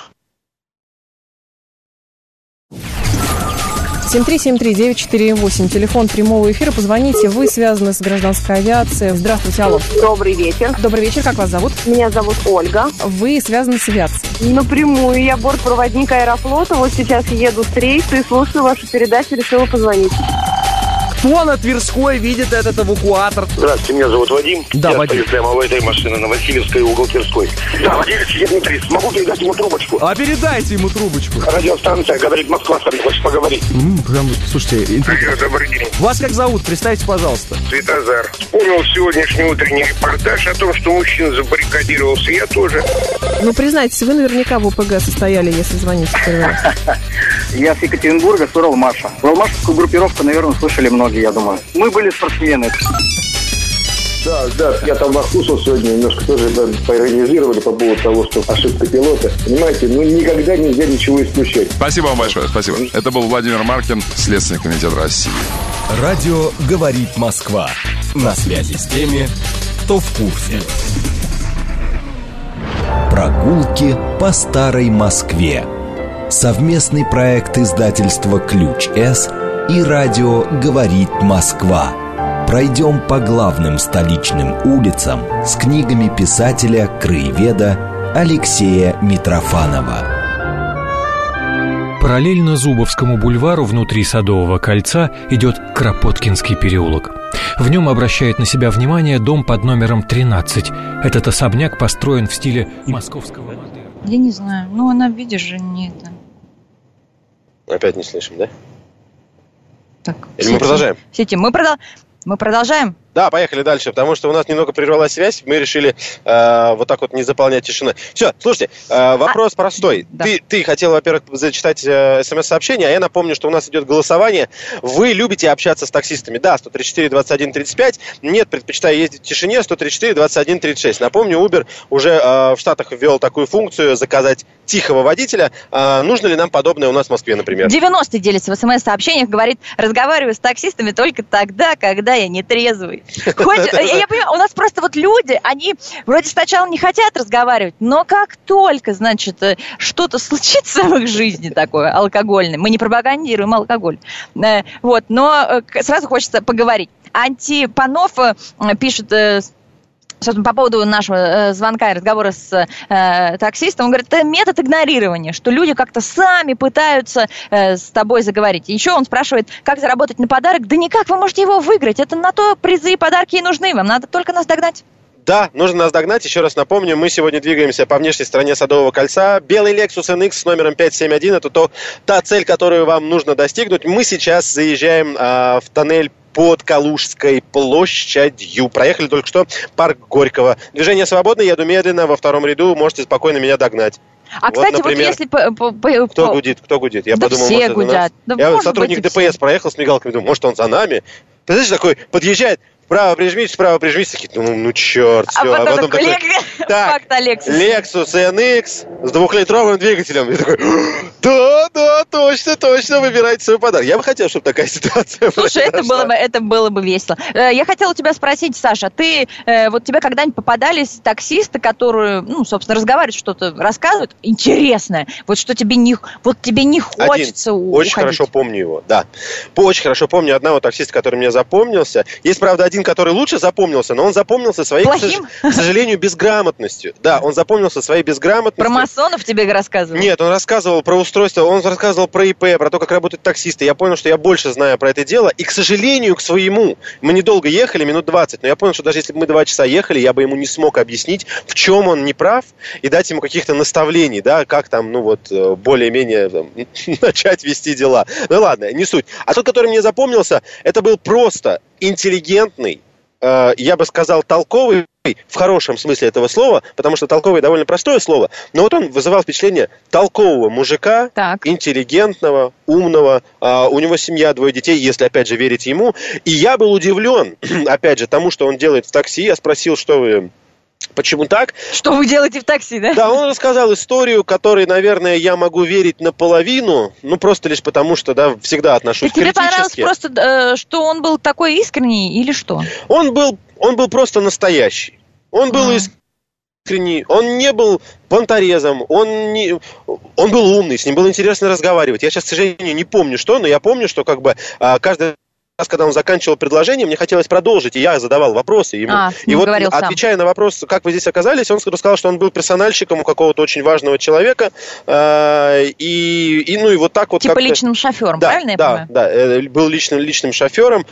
семь три семь три девять четыре восемь. Телефон прямого эфира. Позвоните. Вы связаны с гражданской авиацией. Здравствуйте, алло. Добрый вечер. Добрый вечер. Как вас зовут? Меня зовут Ольга. Вы связаны с авиацией? Напрямую. Я бортпроводник Аэрофлота. Вот сейчас еду с рейса и слушаю вашу передачу. Решила позвонить. Кто на Тверской видит этот эвакуатор? Здравствуйте, меня зовут Вадим. Да, я Вадим. стою прямо в этой машине на Васильевской, угол Тверской. Да, владелец сидит внутри. Смогу передать ему трубочку? А передайте ему трубочку. Радиостанция «Говорит Москва», с вами хочет поговорить. М-м, прям, слушайте, интригует. Добрый день. Вас как зовут? Представьте, пожалуйста. Светозар. Вспомнил сегодняшний утренний репортаж о том, что мужчина забаррикадировался. Я тоже. Ну, признайтесь, вы наверняка в ОПГ состояли, если звоните в первый раз. Я с Екатеринбурга, с Уралмаша. Уралмашевскую группировку, наверное, слышали многие, я думаю. Мы были спортсмены. Да, да, я там вас слушал сегодня, немножко тоже поиронизировали по поводу того, что ошибка пилота. Понимаете, ну никогда нельзя ничего исключать. Спасибо вам большое, спасибо. Это был Владимир Маркин, Следственный комитет России. Радио «Говорит Москва». На связи с теми, кто в курсе. Прогулки по старой Москве. Совместный проект издательства «Ключ-С» и радио «Говорит Москва». Пройдем по главным столичным улицам с книгами писателя-краеведа Алексея Митрофанова. Параллельно Зубовскому бульвару внутри Садового кольца идет Кропоткинский переулок. В нем обращает на себя внимание дом под номером тринадцать. Этот особняк построен в стиле московского модерна. Я не знаю. Ну, она, видишь же, не это... Опять не слышим, да? Так, Или мы продолжаем? В сети. Мы, продол... мы продолжаем. Да, поехали дальше, потому что у нас немного прервалась связь, мы решили э, вот так вот не заполнять тишину. Все, слушайте, э, вопрос а, простой. Да. Ты, ты хотел, во-первых, зачитать э, смс-сообщение, а я напомню, что у нас идет голосование. Вы любите общаться с таксистами? Да, сто тридцать четыре двадцать один тридцать пять. Нет, предпочитаю ездить в тишине, сто тридцать четыре двадцать один тридцать шесть. Напомню, Uber уже э, в Штатах ввел такую функцию заказать тихого водителя. Э, нужно ли нам подобное у нас в Москве, например? девяносто делится в смс-сообщениях, говорит, разговариваю с таксистами только тогда, когда я не трезвый. Хоть, я, я понимаю, у нас просто вот люди, они вроде сначала не хотят разговаривать, но как только, значит, что-то случится в их жизни такое алкогольное, мы не пропагандируем алкоголь, вот, но сразу хочется поговорить. Антипанов пишет... Собственно, по поводу нашего э, звонка и разговора с э, таксистом, он говорит, это метод игнорирования, что люди как-то сами пытаются э, с тобой заговорить. Еще он спрашивает, как заработать на подарок. Да никак, вы можете его выиграть. Это на то призы и подарки и нужны. Вам надо только нас догнать. Да, нужно нас догнать. Еще раз напомню, мы сегодня двигаемся по внешней стороне Садового кольца. Белый Lexus эн икс с номером пятьсот семьдесят один. Это то, та цель, которую вам нужно достигнуть. Мы сейчас заезжаем а, в тоннель под Калужской площадью. Проехали только что парк Горького. Движение свободно, еду медленно, во втором ряду, можете спокойно меня догнать. А, вот, кстати, например, вот если... По, по, по, кто по... гудит, кто гудит? Я да подумал, все может, гудят. Это да Я сотрудник ДПС все. Проехал с мигалками, думаю, может, он за нами? Представляешь, такой подъезжает, вправо прижмись, вправо прижмись, такие, ну, ну черт, а все. Потом А потом такой, лег... так, Lexus эн икс с двухлитровым двигателем. И такой, да, да, точно, точно, выбирайте свой подарок. Я бы хотел, чтобы такая ситуация Слушай, это было, бы, это было бы весело. Я хотела тебя спросить, Саша, ты, вот тебе когда-нибудь попадались таксисты, которые, ну, собственно, разговаривают, что-то рассказывают интересное, вот что тебе не, вот тебе не хочется Один. уходить? Очень хорошо помню его, да. Очень хорошо помню одного таксиста, который мне запомнился. Есть, правда, один, который лучше запомнился, но он запомнился своей, к, сож... к сожалению, безграмотностью. Да, он запомнился своей безграмотностью. Про масонов тебе рассказывал? Нет, он рассказывал про устройство, он рассказывал про ИП, про то, как работают таксисты. Я понял, что я больше знаю про это дело. И, к сожалению, к своему, мы недолго ехали, минут двадцать, но я понял, что даже если бы мы два часа ехали, я бы ему не смог объяснить, в чем он не прав, и дать ему каких-то наставлений, да, как там, ну вот, более-менее там, начать вести дела. Ну ладно, не суть. А тот, который мне запомнился, это был просто интеллигентный, э, я бы сказал, толковый, в хорошем смысле этого слова, потому что толковый довольно простое слово, но вот он вызывал впечатление толкового мужика, так. интеллигентного, умного, э, у него семья, двое детей, если опять же верить ему. И я был удивлен, опять же, тому, что он делает в такси. Я спросил, что вы... Почему так? Что вы делаете в такси, да? Да, он рассказал историю, которой, наверное, я могу верить наполовину, ну, просто лишь потому, что, да, всегда отношусь критически. Тебе понравилось просто, э, что он был такой искренний или что? Он был, он был просто настоящий. Он был mm. искренний, он не был понторезом, он, не, он был умный, с ним было интересно разговаривать. Я сейчас, к сожалению, не помню что, но я помню, что как бы каждый... когда он заканчивал предложение, мне хотелось продолжить, и я задавал вопросы ему. А, и вот, отвечая сам. на вопрос, как вы здесь оказались, он рассказал, что он был персональщиком у какого-то очень важного человека, э, и, и, ну, и вот так вот... Типа как-то... личным шофером, да, правильно я да, понимаю? Да, да, был личным, личным шофером.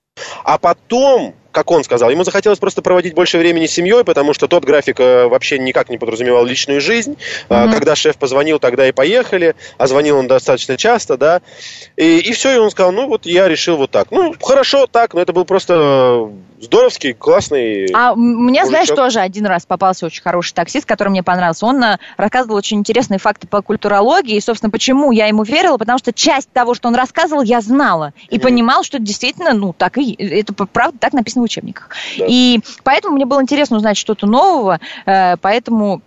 А потом, как он сказал, ему захотелось просто проводить больше времени с семьей, потому что тот график э, вообще никак не подразумевал личную жизнь. Mm-hmm. Э, когда шеф позвонил, тогда и поехали, а звонил он достаточно часто, да. И, и все, и он сказал, ну вот я решил вот так. Ну, хорошо так, но это был просто здоровский, классный А у меня, мужичок. Знаешь, тоже один раз попался очень хороший таксист, который мне понравился. Он э, рассказывал очень интересные факты по культурологии, и, собственно, почему я ему верила, потому что часть того, что он рассказывал, я знала, и mm-hmm. понимала, что это действительно, ну, так и, это правда так написано в учебниках. Да. И поэтому мне было интересно узнать что-то нового, э, поэтому...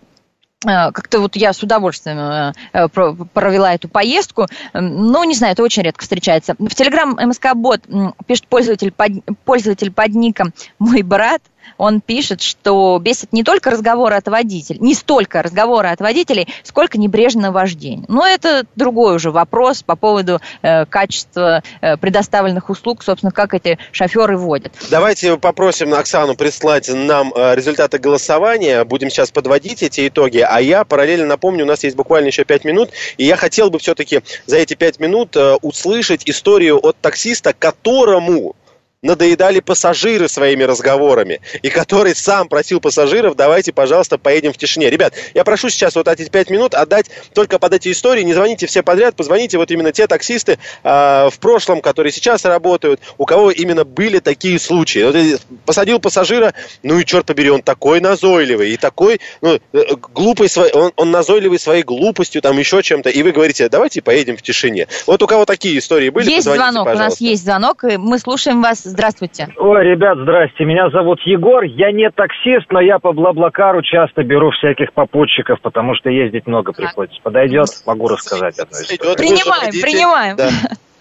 Как-то вот я с удовольствием провела эту поездку. Ну, не знаю, это очень редко встречается. В Telegram эм эс ка-бот пишет пользователь под, пользователь под ником «Мой брат». Он пишет, что бесит не только разговоры от водителей, не столько разговоры от водителей, сколько небрежное вождение. Но это другой уже вопрос по поводу э, качества э, предоставленных услуг, собственно, как эти шоферы водят. Давайте попросим Оксану прислать нам э, результаты голосования. Будем сейчас подводить эти итоги. А я параллельно напомню, у нас есть буквально еще пять минут, и я хотел бы все-таки за эти пять минут э, услышать историю от таксиста, которому... надоедали пассажиры своими разговорами, и который сам просил пассажиров: давайте, пожалуйста, поедем в тишине. Ребят, я прошу сейчас вот эти пять минут отдать только под эти истории, не звоните все подряд, позвоните вот именно те таксисты э, в прошлом, которые сейчас работают, у кого именно были такие случаи. Вот, посадил пассажира, ну и черт побери, он такой назойливый, и такой, ну, глупый, он, он назойливый своей глупостью, там еще чем-то, и вы говорите: давайте поедем в тишине. Вот у кого такие истории были, есть позвоните, звонок, пожалуйста. У нас есть звонок, и мы слушаем вас. Здравствуйте. Ой, ребят, здрасте. Меня зовут Егор. Я не таксист, но я по Блаблакару часто беру всяких попутчиков, потому что ездить много приходится. Подойдет? Могу рассказать одну историю. Принимаем, принимаем. Да.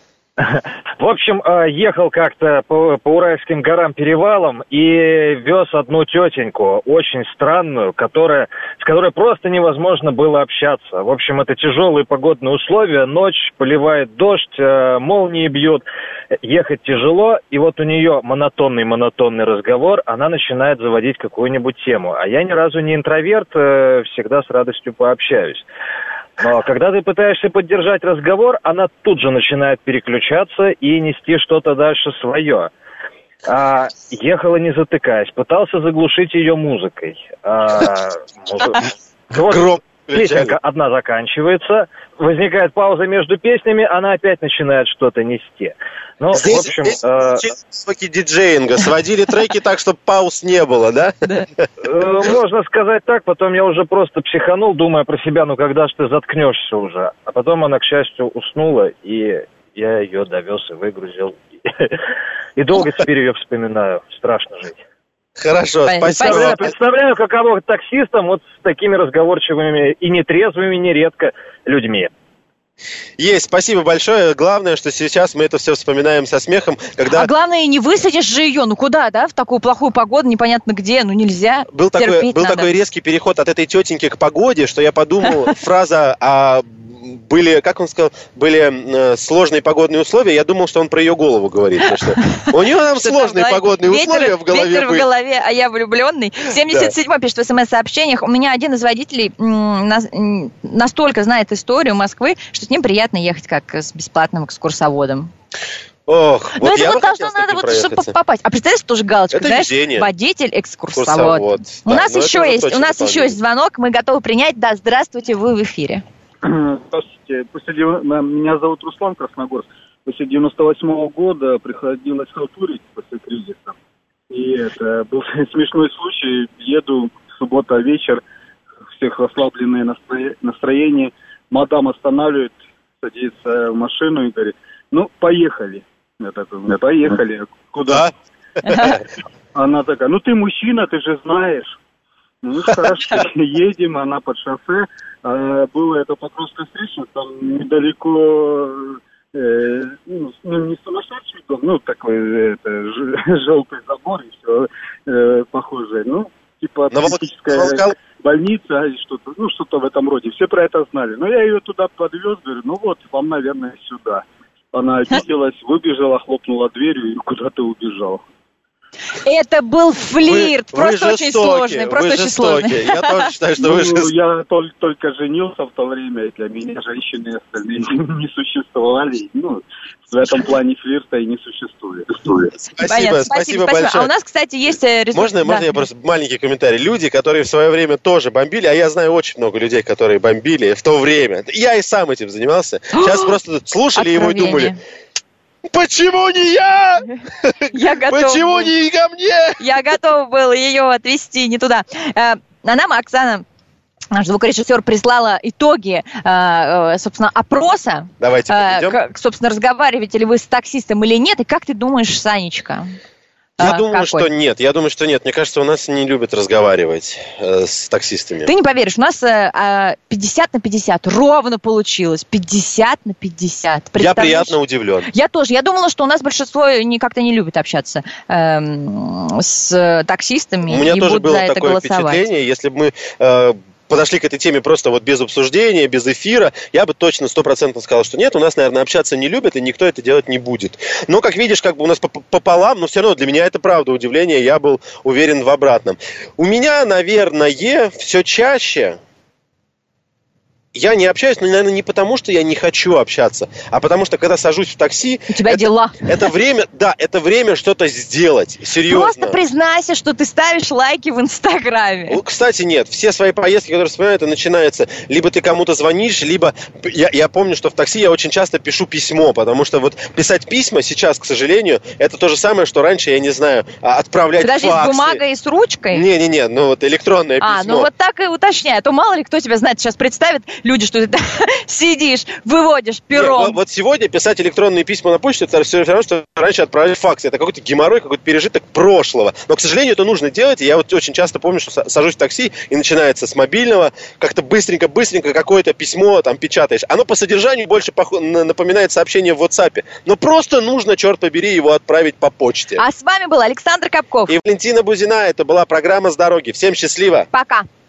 В общем, ехал как-то по, по Уральским горам перевалом и вез одну тетеньку, очень странную, которая, с которой просто невозможно было общаться. В общем, это тяжелые погодные условия, ночь, поливает дождь, молнии бьют, ехать тяжело, и вот у нее монотонный-монотонный разговор, она начинает заводить какую-нибудь тему. А я ни разу не интроверт, всегда с радостью пообщаюсь. Но когда ты пытаешься поддержать разговор, она тут же начинает переключаться и нести что-то дальше свое. А, ехала не затыкаясь, пытался заглушить ее музыкой. А, музы... Песенка одна заканчивается, возникает пауза между песнями, она опять начинает что-то нести. Ну, здесь, в общем, здесь э... диджеинга сводили треки так, чтобы пауз не было, да? Можно сказать так, потом я уже просто психанул, думая про себя: ну когда ж ты заткнешься уже? А потом она, к счастью, уснула, и я ее довез и выгрузил. И долго теперь ее вспоминаю, страшно жить. Хорошо, спасибо. Представляю, представляю, каково таксистам вот с такими разговорчивыми и нетрезвыми нередко людьми. Есть, спасибо большое. Главное, что сейчас мы это все вспоминаем со смехом, когда... А главное, не высадишь же ее, ну куда, да, в такую плохую погоду, непонятно где, ну нельзя. Был такой, был такой резкий переход от этой тетеньки к погоде, что я подумал, фраза а были, как он сказал, были э, сложные погодные условия, я думал, что он про ее голову говорит. У нее там сложные погодные условия в голове. Ветер в голове, а я влюбленный. семьдесят седьмой пишет в смс-сообщениях: у меня один из водителей настолько знает историю Москвы, что с ним приятно ехать как с бесплатным экскурсоводом. Ох, ну вот это вот должно надо вот, чтобы попасть. А представляешь, тоже галочка, это знаешь, везение. Водитель, экскурсовод. У да, нас еще есть, у нас еще есть звонок, мы готовы принять. Да, здравствуйте, вы в эфире. Здравствуйте, после, меня зовут Руслан Красногорск. После девяносто восьмого года приходилось халтурить после кризиса. И это был смешной случай. Еду, суббота вечер, всех расслабленное настроение. Мадам останавливает, садится в машину и говорит: ну, поехали. Я такой: ну, поехали. Куда? Она такая: ну, ты мужчина, ты же знаешь. Ну, хорошо, едем, она под шоссе. А, было это Покровская встреча, там недалеко, э, ну, не сумасшедший дом, ну, такой это, ж, желтый забор и все э, похожее. Ну, типа психическая больница и что-то, ну, что-то в этом роде. Все про это знали. Но я ее туда подвез, говорю: ну вот, вам, наверное, сюда. Она обиделась, выбежала, хлопнула дверью и куда-то убежала. Это был флирт, вы, просто вы очень жестоки, сложный, просто очень сложный. Я тоже считаю, что вы жестоки. Я только, только женился в то время, и для меня женщины остальные не существовали. Ну, в этом плане флирта и не существует. Спасибо, Понятно. спасибо, спасибо большое. А у нас, кстати, есть результат. Можно, можно да. я просто маленький комментарий? Люди, которые в свое время тоже бомбили, а я знаю очень много людей, которые бомбили в то время. Я и сам этим занимался. Сейчас просто слушали его и думали: почему не я? я готов Почему был. не ко мне? Я готов был ее отвезти не туда. А нам Оксана, наш звукорежиссер, прислала итоги, собственно, опроса. Давайте подведем. Собственно, разговариваете ли вы с таксистом или нет? И как ты думаешь, Санечка? Я а, думаю, какой? что нет. Я думаю, что нет. Мне кажется, у нас не любят разговаривать э, с таксистами. Ты не поверишь, у нас э, пятьдесят на пятьдесят ровно получилось. пятьдесят на пятьдесят. Я приятно удивлен. Я тоже. Я думала, что у нас большинство не, как-то не любит общаться э, с таксистами. У меня и тоже будут было за это такое голосовать. впечатление. Если бы мы... Э, подошли к этой теме просто вот без обсуждения, без эфира, я бы точно стопроцентно сказал, что нет, у нас, наверное, общаться не любят, и никто это делать не будет. Но, как видишь, как бы у нас пополам, но все равно для меня это правда удивление, я был уверен в обратном. У меня, наверное, все чаще я не общаюсь, но, наверное, не потому, что я не хочу общаться, а потому что, когда сажусь в такси... У тебя это, дела. Это время, да, это время что-то сделать, серьезно. Просто признайся, что ты ставишь лайки в Инстаграме. Ну, кстати, нет, все свои поездки, которые вспоминаю, это начинается, либо ты кому-то звонишь, либо... Я, я помню, что в такси я очень часто пишу письмо, потому что вот писать письма сейчас, к сожалению, это то же самое, что раньше, я не знаю, отправлять Подожди, факсы. с бумагой и с ручкой? Не-не-не, ну вот электронное а, письмо. А, ну вот так и уточняй, а то мало ли кто тебя знает, сейчас представит люди, что ты сидишь, выводишь пером. Нет, вот сегодня писать электронные письма на почту, это все равно, что раньше отправлять факсы. Это какой-то геморрой, какой-то пережиток прошлого. Но, к сожалению, это нужно делать. И я вот очень часто помню, что сажусь в такси, и начинается с мобильного, как-то быстренько-быстренько какое-то письмо там печатаешь. Оно по содержанию больше пох... напоминает сообщение в WhatsApp. Но просто нужно, черт побери, его отправить по почте. А с вами был Александр Капков. И Валентина Бузина. Это была программа «С дороги». Всем счастливо. Пока.